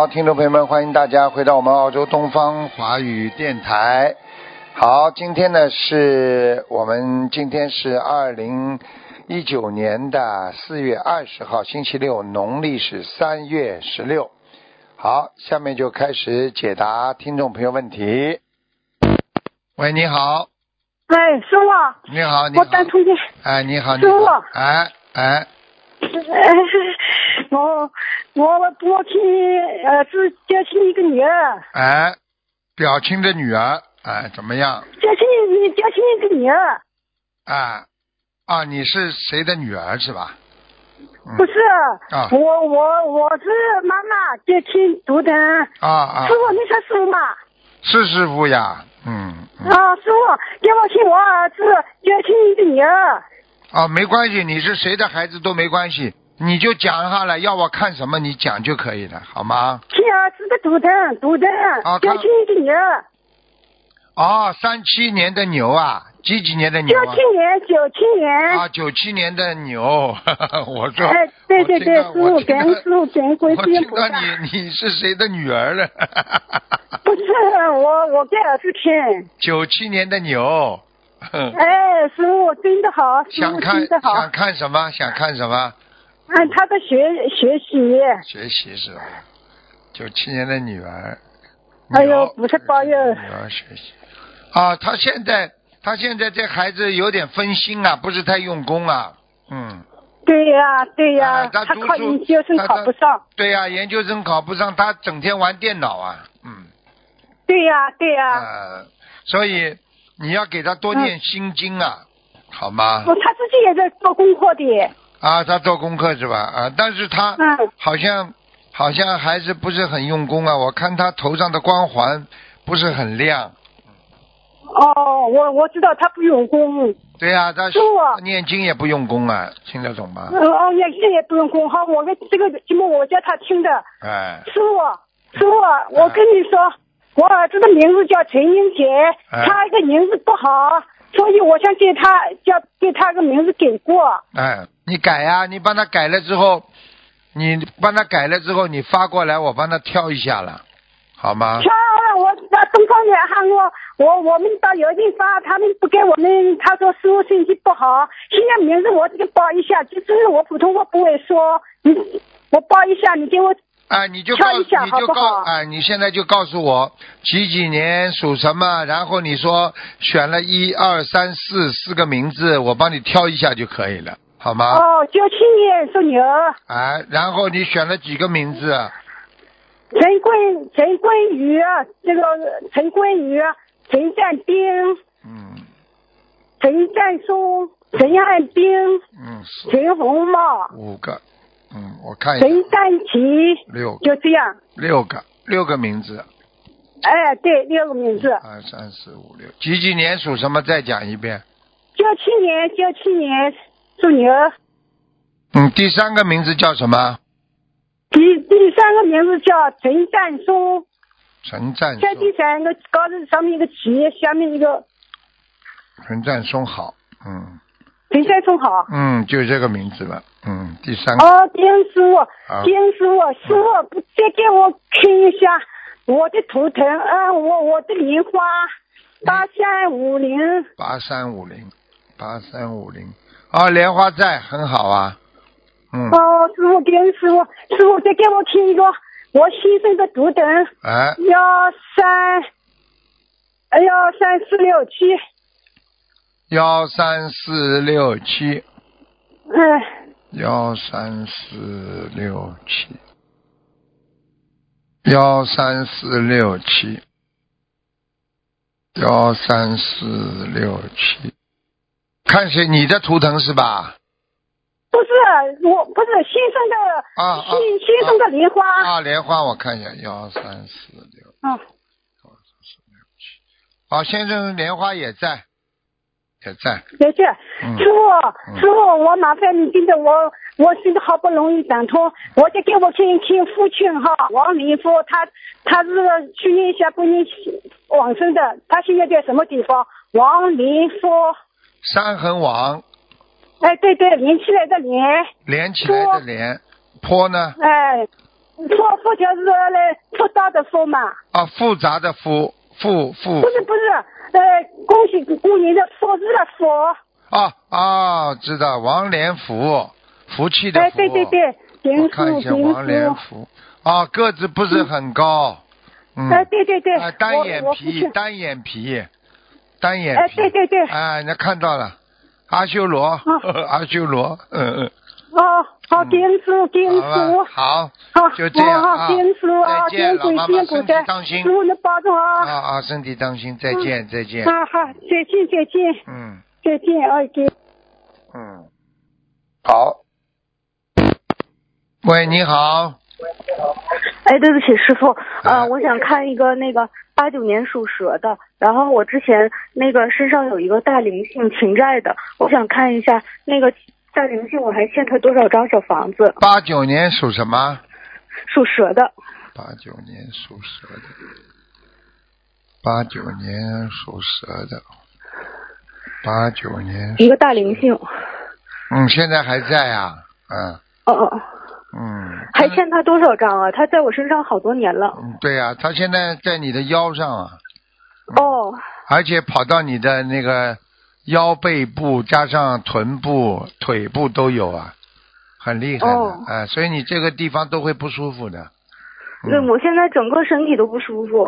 好，听众朋友们，欢迎大家回到我们澳洲东方华语电台。好，今天是2019年的4月20号，星期六，农历是3月16。好，下面就开始解答听众朋友问题。喂，你好。 哎，师傅。 你好，你好。 我打通电。 哎，你好， 师傅。 哎。 我亲是接亲一个女儿。 哎，表亲的女儿，哎，怎么样？ 接亲一个女儿。 你是谁的女儿是吧？ 不是，我是妈妈接亲图腾。师傅，你是师傅吗？ 是师傅呀， 师傅，给我请我儿子接亲一个女儿。 没关系，你是谁的孩子都没关系，你就讲下来，要我看什么你讲就可以了，好吗？ 亲儿子的图腾，接亲一个女儿。 37年的牛啊，几年的牛啊 ？97年。 97年的牛，我说。 哎，对，师傅，感恩师傅，感恩观世音菩萨。 我听到你是谁的女儿了？ 不是，我给儿子听。 97年的牛。 哎，师傅真的好，师傅真的好。 想看什么？ 他的学习。 学习是吧？97年的女儿。 哎呦，不是抱怨。 女儿学习。他现在这孩子有点分心啊，不是太用功啊。 对呀，他考研究生考不上。 对呀，研究生考不上，他整天玩电脑啊。 对呀。 所以你要给他多念心经啊，好吗？ 他自己也在做功课的。 他做功课是吧？但是他好像还是不是很用功啊，我看他头上的光环不是很亮。 我知道他不用功。 对呀，他念经也不用功啊，听得懂吗？ 念经也不用功。好，我这个节目我叫他听的。师傅，我跟你说，我儿子的名字叫陈英杰，他一个名字不好，所以我想给他个名字给过。 你改呀，你帮他改了之后，你发过来，我帮他挑一下了，好吗？ 挑了，我到东方人喊我们到邮件发，他们不给我们，他说师傅信息不好。现在名字我这个报一下，就是我普通话不会说，我报一下，你给我你就挑一下好不好？ 你现在就告诉我几年属什么，然后你说选了1、2、3、4个名字，我帮你挑一下就可以了，好吗 ？97年属牛。 然后你选了几个名字？ 陈冠宇，这个陈冠宇，陈占兵，陈占松，陈汉兵，陈红茂 ，5个，我看一下。 陈占奇 ，6个， 就这样。 6个名字。 对，6个名字。 1、2、3、4、5、6，几年属什么？再讲一遍。 97年属牛。 第3个名字叫什么？ 第3个名字叫陈占松。 陈占松。 在第3个高字上面一个旗，下面一个。 陈占松好， 陈占松好。 就这个名字了，第3个。 丁师傅，不再给我看一下我的图腾我的莲花8350。 莲花在很好啊。 师傅再给我听一个我先生的图腾。13467。 13467。看谁你的图腾是吧？ 不是，我不是先生的先生的莲花。 莲花我看一下13467。先生莲花也在。师傅，我麻烦你，真的，我现在好不容易打通，我就给我听父亲哈，王林福，他是去年下半年往生的，他现在在什么地方？王林福。山横王。对，连起来的连。连起来的连。坡呢？ 佛就是来复杂的佛嘛。 啊，复杂的复。 不是，恭喜过年的佛字的佛。 知道王连福，福气的福。 对， 我看一下王连福。个子不是很高。 对。 单眼皮。 对。 那看到了，阿修罗。阿修罗。 好，点数。 好，就这样啊。 点数啊， 再见，老妈妈，身体当心。 师傅能保重啊。 身体当心，再见。 好，再见。再见，再见。 好。喂，你好。 对不起，师傅，我想看一个那个89年属蛇的，然后我之前那个身上有一个大灵性情债的，我想看一下那个大灵性我还欠他多少张小房子。 89年属什么？ 属蛇的。 89年属蛇的。89年属蛇的。89年。 一个大灵性。 现在还在啊。 还欠他多少张啊？他在我身上好多年了。 对啊，他现在在你的腰上啊。而且跑到你的那个腰背部，加上臀部、腿部都有啊，很厉害的。所以你这个地方都会不舒服的。 对，我现在整个身体都不舒服。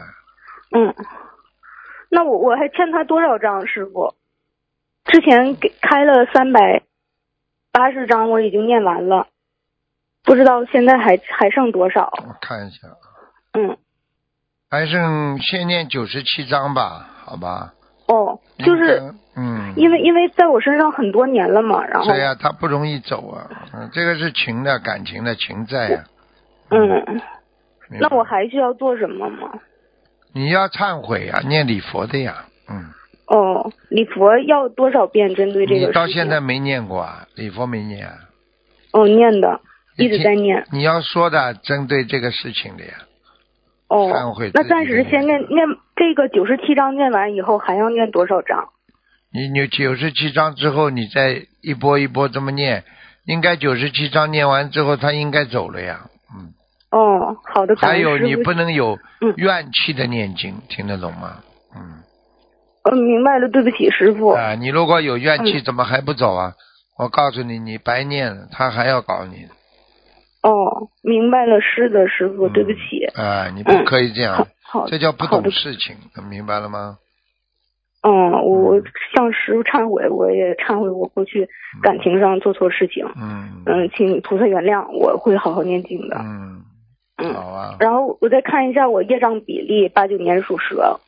那我还欠他多少张，师傅？之前给开了380张，我已经念完了。不知道现在还剩多少？ 我看一下。还剩先念97章吧，好吧？ 就是因为在我身上很多年了嘛，然后对呀，他不容易走啊。这个是感情的情债呀。 那我还需要做什么吗？ 你要忏悔呀，念礼佛的呀。 礼佛要多少遍？针对这个事情？ 你到现在没念过啊？礼佛没念啊？ 念的。一直在念。 你要说的针对这个事情的呀。忏悔。 那暂时先念这个97章，念完以后还要念多少章？ 你97章之后，你再一波一波这么念，应该97章念完之后，他应该走了呀。 好的。 还有你不能有怨气的念经，听得懂吗？ 明白了，对不起，师傅。 你如果有怨气，怎么还不走啊？我告诉你，你白念了，他还要搞你。 明白了，是的，师傅，对不起。 你不可以这样。 好， 这叫不懂事情，明白了吗？ 我向师傅忏悔，我也忏悔我过去感情上做错事情。请菩萨原谅，我会好好念经的。 好啊。 然后我再看一下我业障比例，89年属蛇。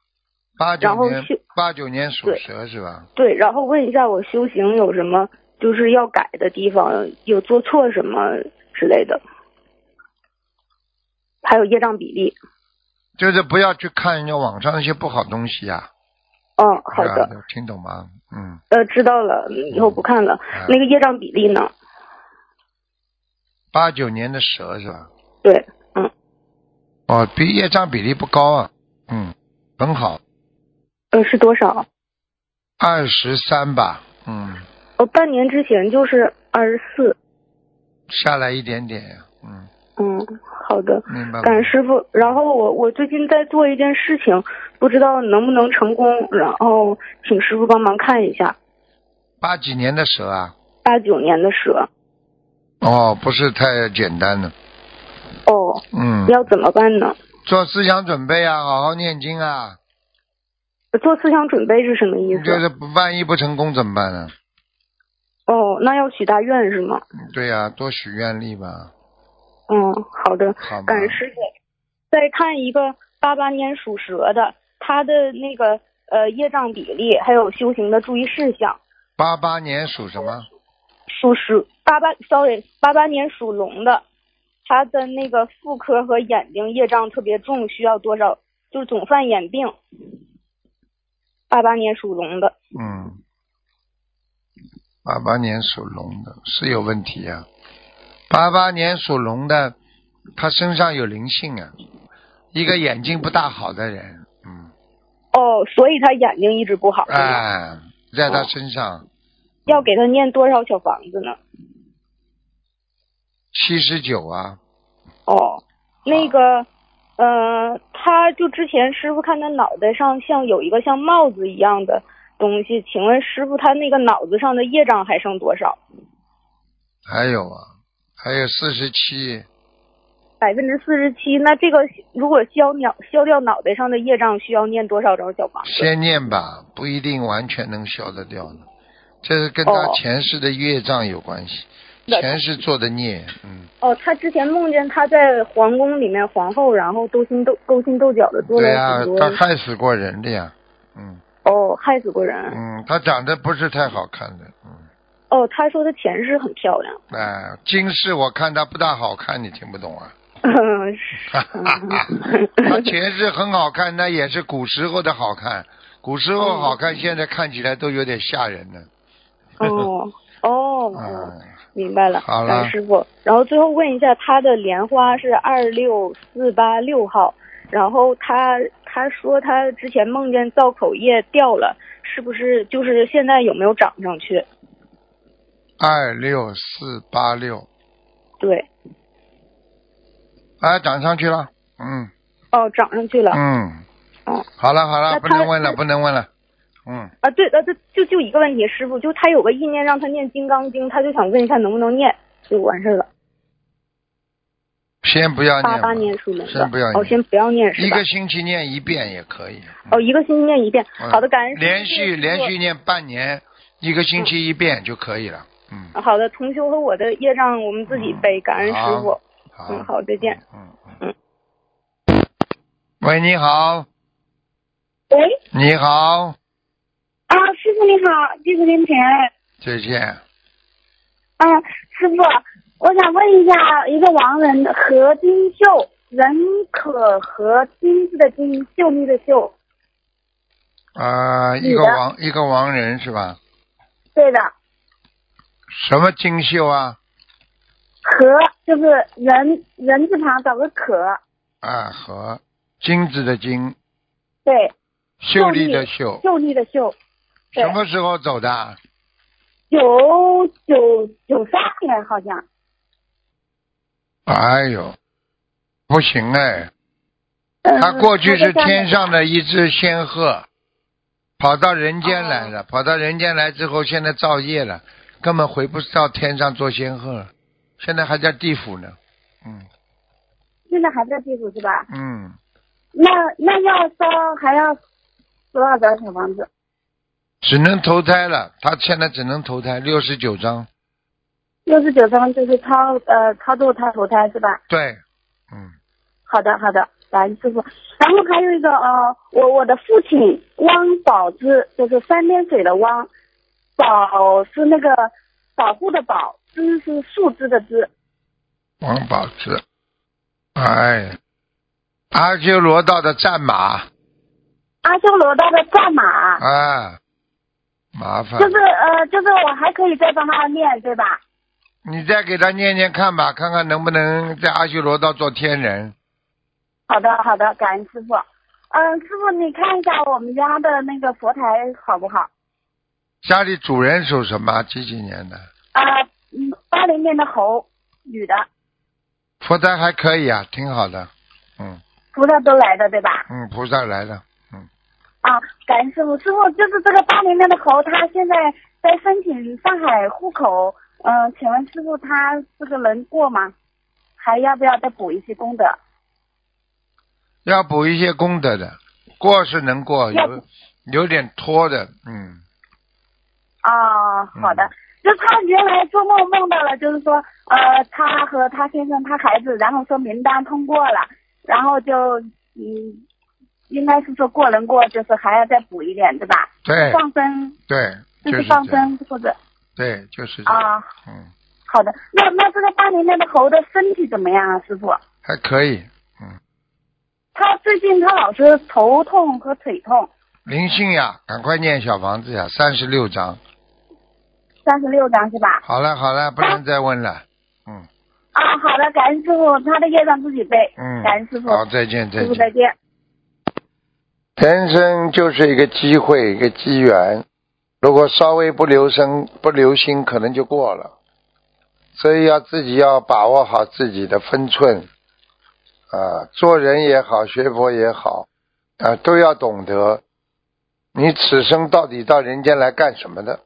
89年属蛇是吧？ 对，然后问一下我修行有什么就是要改的地方，有做错什么之类的，还有业障比例。 就是不要去看人家网上那些不好东西呀。 好的。 听懂吗？ 知道了，以后不看了。那个业障比例呢 ？89年的蛇是吧？ 对。 比业障比例不高啊。很好。 是多少 ？23吧。 半年之前就是24。 下来一点点呀。 好的。 明白。 感恩师傅。然后我最近在做一件事情，不知道能不能成功，然后请师傅帮忙看一下。 80几年的蛇啊 ？89年的蛇。 不是太简单了。 要怎么办呢？ 做思想准备啊，好好念经啊。 做思想准备是什么意思？ 就是万一不成功怎么办呢？ 那要许大愿是吗？ 对呀，多许愿力吧。 好的。 好吧。 感恩师傅。再看一个88年属蛇的，他的那个业障比例还有修行的注意事项。 88年属什么？ 属蛇。88年属龙的，他的那个妇科和眼睛业障特别重，需要多少？就是总犯眼病。88年属龙的。 88年属龙的是有问题啊。88年属龙的，他身上有灵性啊，一个眼睛不大好的人。 所以他眼睛一直不好。 在他身上。 要给他念多少小房子呢？ 79啊。 哦，那个，他就之前师傅看他脑袋上像有一个像帽子一样的东西，请问师傅他那个脑子上的业障还剩多少？ 还有47%。 47%，那这个如果消掉脑袋上的业障，需要念多少张小房子？ 先念吧，不一定完全能消得掉的，这是跟他前世的业障有关系，前世做的孽。 他之前梦见他在皇宫里面皇后，然后勾心斗角的做了很多。 对呀，他害死过人的呀。 害死过人。 他长得不是太好看的。 他说他前世很漂亮。 今世我看他不大好看，你听不懂啊？他前世很好看，那也是古时候的好看，古时候好看，现在看起来都有点吓人了。 明白了。 好了， 师傅。然后最后问一下，他的莲花是26486号，然后他说他之前梦见造口业掉了，是不是就是现在有没有涨上去 ？26486。对。涨上去了。 涨上去了。 好了，不能问了。 对，就一个问题，师傅，就他有个意念让他念《金刚经》，他就想问一下能不能念，就完事了。 先不要念。 88年属龙的。 先不要念。 先不要念是吧？ 一个星期念1遍也可以。 一个星期念1遍。好的，感恩师父。 连续念半年，1个星期1遍就可以了。 好的，同修和我的业障我们自己背，感恩师傅。好，再见。 喂，你好。 喂。 你好。 师傅你好，弟子跟前。 再见。 师傅，我想问一下，一个亡人何金秀，人可和金字的金，秀丽的秀。 一个亡人是吧？ 对的。 什么金秀啊？ 和就是人字旁找个可。 和金子的金。 对。 秀丽的秀。 秀丽的秀。 什么时候走的 ？93年好像。 哎呦，不行哎！他过去是天上的一只仙鹤，跑到人间来了，跑到人间来之后，现在造业了，根本回不到天上做仙鹤了，现在还在地府呢。 现在还在地府是吧？ 那要烧还要多少张小房子？ 只能投胎了，他现在只能投胎69张。 69张就是超度他投胎是吧？ 对。 好的，感恩师傅。然后还有一个我的父亲汪宝之，就是三点水的汪，宝是那个保护的保，之是树枝的枝。 汪宝之，阿修罗道的战马。 阿修罗道的战马。 麻烦。 就是我还可以再帮他念对吧？ 你再给他念念看吧，看看能不能在阿修罗道做天人。 好的，感恩师傅。师傅你看一下我们家的那个佛台好不好？ 家里主人属什么？几年的 ？80年的猴，女的。 佛台还可以啊，挺好的。 菩萨都来的对吧？ 菩萨来的。 感恩师傅。师傅就是这个80年的猴，他现在在申请上海户口。请问师傅他这个能过吗？还要不要再补一些功德？ 要补一些功德的，过是能过，有点拖的。 好的。就他原来做梦到了，就是说他和他先生他孩子，然后说名单通过了，然后就应该是说能过，就是还要再补一点对吧？ 对。 放生。 对。 就是放生或者。 对，就是这样。 好的。那这个80年的猴的身体怎么样啊，师傅？ 还可以。 他最近他老是头痛和腿痛。 灵性呀，赶快念小房子呀，36张。 36张是吧？ 好了，不能再问了。 好的，感恩师傅，他的业障自己背。感恩师傅。 好，再见。 师傅再见。 人生就是一个机会，一个机缘。如果稍微不留心，可能就过了。所以自己要把握好自己的分寸， 做人也好，学佛也好，都要懂得，你此生到底到人间来干什么的？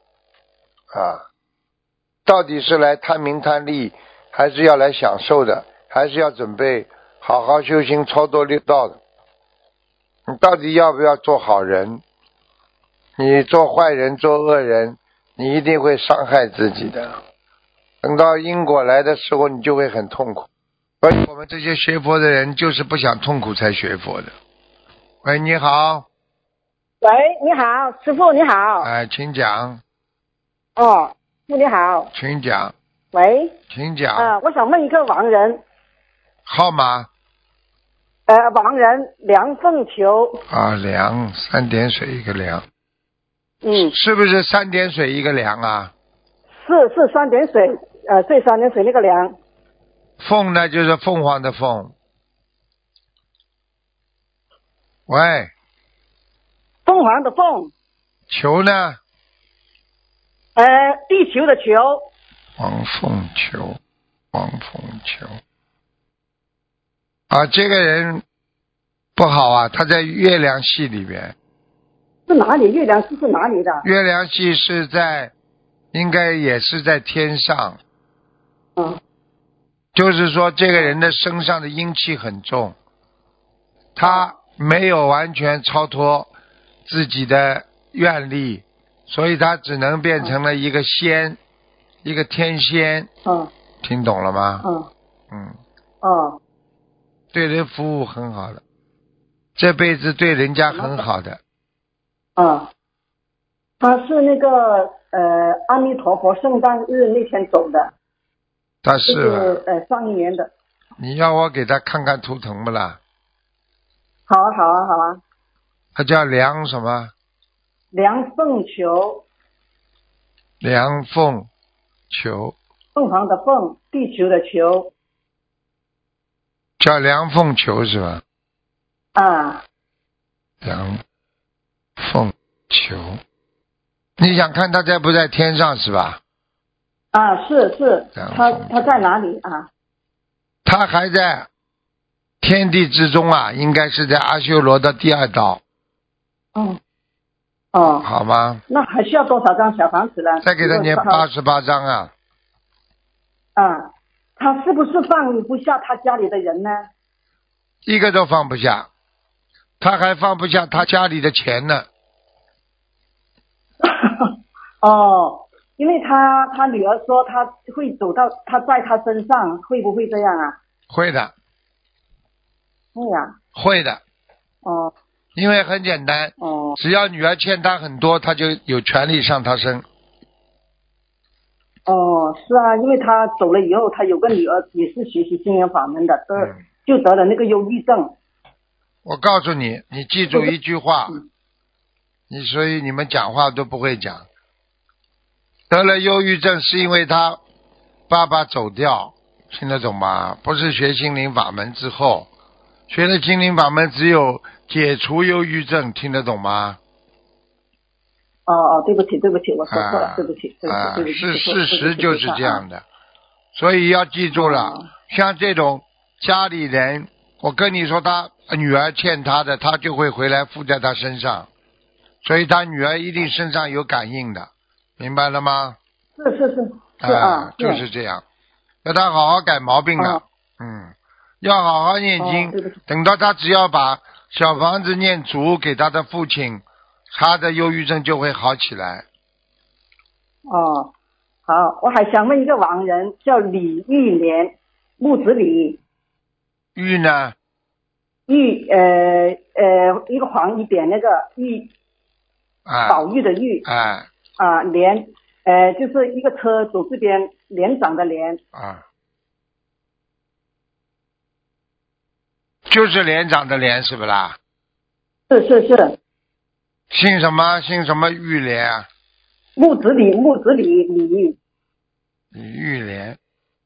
到底是来贪名贪利，还是要来享受的？还是要准备好好修行超脱六道的？你到底要不要做好人？你做坏人做恶人，你一定会伤害自己的，等到因果来的时候你就会很痛苦。所以我们这些学佛的人就是不想痛苦才学佛的。喂，你好。 喂，你好，师父你好。 请讲。 哦，师父你好。 请讲。 喂。 请讲。 我想问一个亡人。 号码。 亡人梁凤球。 梁三点水一个梁。是不是三点水一个梁啊？ 是三点水，对，三点水那个梁。 凤呢，就是凤凰的凤。喂。 凤凰的凤。 球呢？ 地球的球。 黄凤球。这个人不好啊，他在月亮系里边。 是哪里？月亮系是哪里的？ 月亮系是在，应该也是在天上。就是说这个人的身上的阴气很重，他没有完全超脱自己的愿力，所以他只能变成了一个仙，一个天仙。听懂了吗？对人服务很好的，这辈子对人家很好的。 他是那个阿弥陀佛圣诞日那天走的。 他是上一年的。 你要我给他看看图腾不啦？ 好啊。 他叫梁什么？ 梁凤球。 梁凤球。 凤凰的凤，地球的球。 叫梁凤球是吧？梁凤球。你想看他在不在天上是吧？ 是，他在哪里啊？ 他还在天地之中啊，应该是在阿修罗的第2道。好吗？ 那还需要多少张小房子呢？ 再给他念88张啊。 他是不是放不下他家里的人呢？ 一个都放不下，他还放不下他家里的钱呢。 因为他女儿说他会走到他在他身上，会不会这样啊？ 会的。 会啊。 会的。因为很简单。只要女儿欠他很多，他就有权利上他身。 是啊，因为他走了以后，他有个女儿也是学习心灵法门的，就得了那个忧郁症。 我告诉你，你记住一句话，所以你们讲话都不会讲。得了忧郁症是因为他爸爸走掉，听得懂吗？不是学心灵法门之后，学了心灵法门只有解除忧郁症，听得懂吗？ 对不起，我说错了，对不起。 是事实就是这样的，所以要记住了。像这种家里人，我跟你说，他女儿欠他的，他就会回来附在他身上，所以他女儿一定身上有感应的，明白了吗？ 是就是这样，要他好好改毛病了。要好好念经，等到他只要把小房子念足给他的父亲，他的忧郁症就会好起来。 好，我还想问一个亡人，叫李玉莲，木子李。 玉呢？ 玉一个黄一点那个玉，宝玉的玉。莲，就是一个车走这边连长的连。 就是连长的连是不啦？ 是。 姓什么？姓什么玉莲啊？ 木子李李玉莲。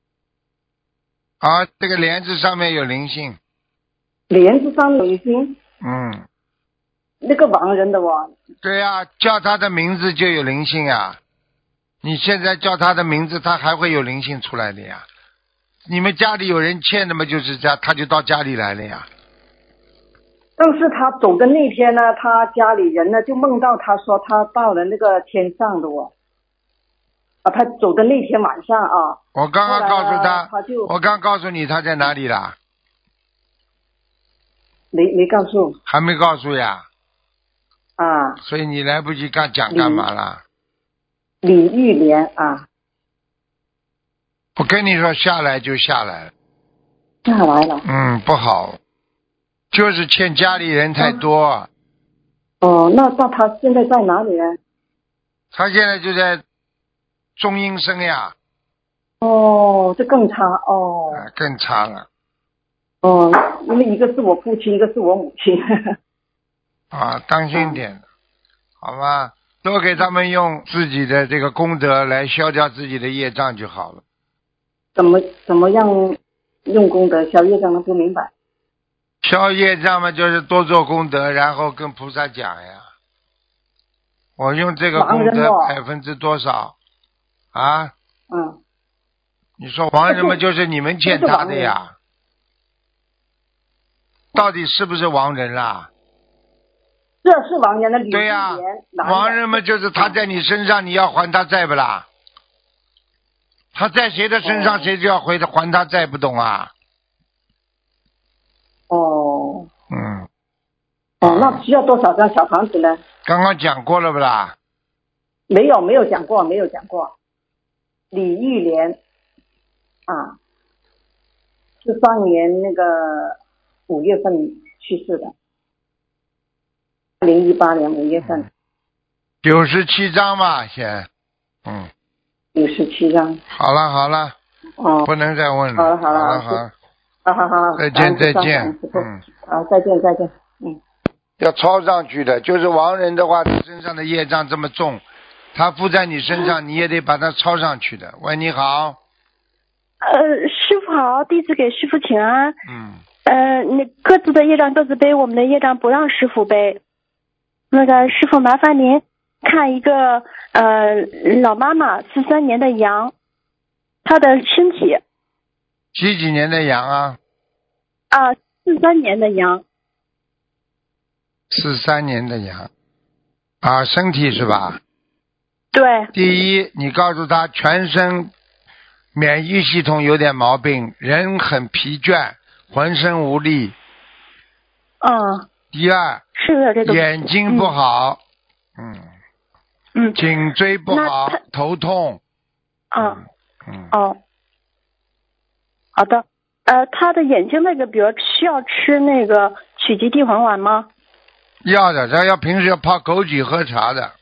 这个莲字上面有灵性。 莲字上面有灵性。那个亡人的对呀，叫他的名字就有灵性啊。你现在叫他的名字，他还会有灵性出来的呀。 你们家里有人欠的嘛，就是这样，他就到家里来了呀。 但是他走的那天呢，他家里人呢就梦到他说他到了那个天上的他走的那天晚上啊。 我刚刚告诉他， 我刚告诉你他在哪里啦？ 没告诉。 还没告诉呀。 啊。 所以你来不及讲干嘛啦？ 李玉莲啊。 我跟你说，下来就下来了。 下来了。 不好，就是欠家里人太多。 那他现在在哪里呢？ 他现在就在中阴身呀。 这更差更差了。 因为一个是我父亲，一个是我母亲。 当心点，好吧？多给他们用自己的这个功德来消掉自己的业障就好了。 怎么样用功德消业障呢？不明白。 消业障嘛，就是多做功德，然后跟菩萨讲呀。我用这个功德%多少啊？你说亡人嘛，就是你们欠他的呀。到底是不是亡人啦？ 这是亡人的李玉莲。对呀， 亡人嘛，就是他在你身上，你要还他债不啦？他在谁的身上，谁就要还他债，不懂啊？ 那需要多少张小房子呢？ 刚刚讲过了不啦？ 没有讲过。李玉莲，43年那个5月份去世的，2018年5月份。 97张嘛，先。 97张。 好了。不能再问了。好了。 好。 再见。 再见。 要抄上去的，就是亡人的话，他身上的业障这么重，他附在你身上，你也得把它抄上去的。喂，你好。 师父好，弟子给师父请安。那各自的业障各自背，我们的业障不让师父背。那个师父麻烦您看一个老妈妈43年的羊，她的身体。 几年的羊啊 ？43年的羊。 43年的羊身体是吧？ 对。 第一，你告诉他全身免疫系统有点毛病，人很疲倦，浑身无力。第二， 是的，这个眼睛不好。颈椎不好，头痛。 好的。他的眼睛那个，比如需要吃那个曲吉地黄丸吗？ 要的，要平时要泡枸杞喝茶的。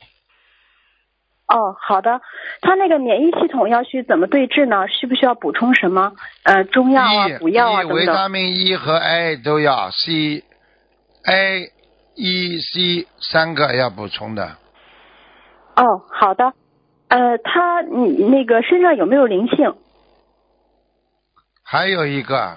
好的。他那个免疫系统要去怎么对治呢？需不需要补充什么？中药补药等等。 维他命 E 和 A 都要 C、A、E、C 3个要补充的。 好的。他你那个身上有没有灵性？ 还有一个。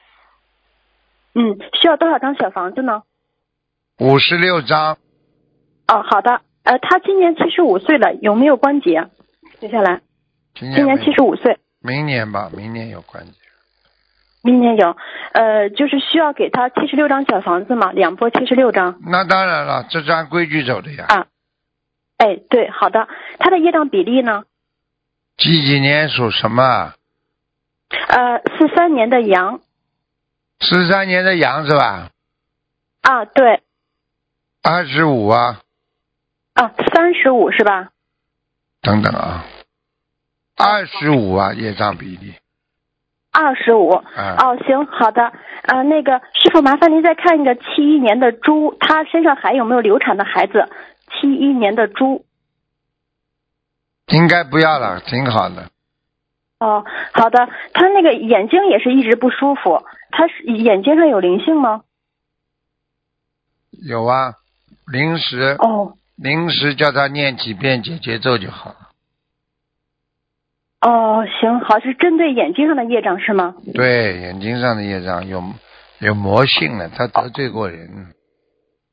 需要多少张小房子呢 ？56张。 好的。他今年75岁了，有没有关节？接下来。今年75岁。 明年吧，明年有关节。 明年有。就是需要给他76张小房子嘛，2波76张。 那当然了，这是按规矩走的呀。 对，好的。他的业障比例呢？ 几年属什么 ？43年的羊。 13年的羊是吧？ 对。 25啊。 35是吧？ 等等25啊，业障比例。 25。行，好的。那个师傅，麻烦您再看一个71年的猪，他身上还有没有流产的孩子？71年的猪。 应该不要了，挺好的。 好的。他那个眼睛也是一直不舒服，他是眼睛上有灵性吗？ 有啊，临时叫他念几遍解结咒就好了。 行，好，是针对眼睛上的业障是吗？ 对，眼睛上的业障有魔性了，他得罪过人。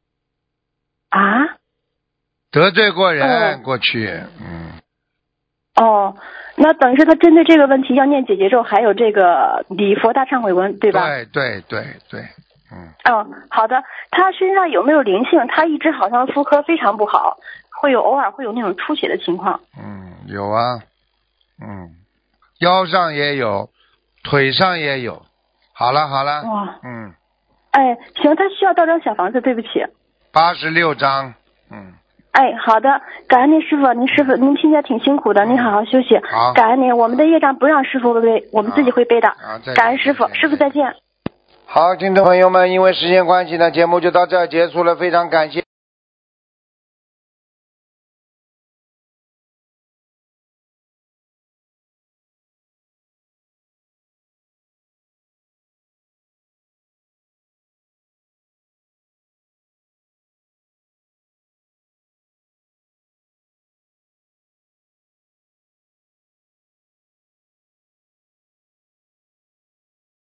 得罪过人，过去。 哦，那等于是他针对这个问题要念解结咒，还有这个礼佛大忏悔文，对吧？ 对， 好的。他身上有没有灵性？他一直好像妇科非常不好，偶尔会有那种出血的情况。 有啊，腰上也有，腿上也有。好了。 哇。哎，行，他需要多少小房子？对不起。 86张。 哎，好的，感恩您师傅，您现在挺辛苦的，您好好休息。 好， 感恩您，我们的业障不让师傅背，我们自己会背的。感恩师傅，师傅再见。 好，听众朋友们，因为时间关系呢，节目就到这儿结束了，非常感谢。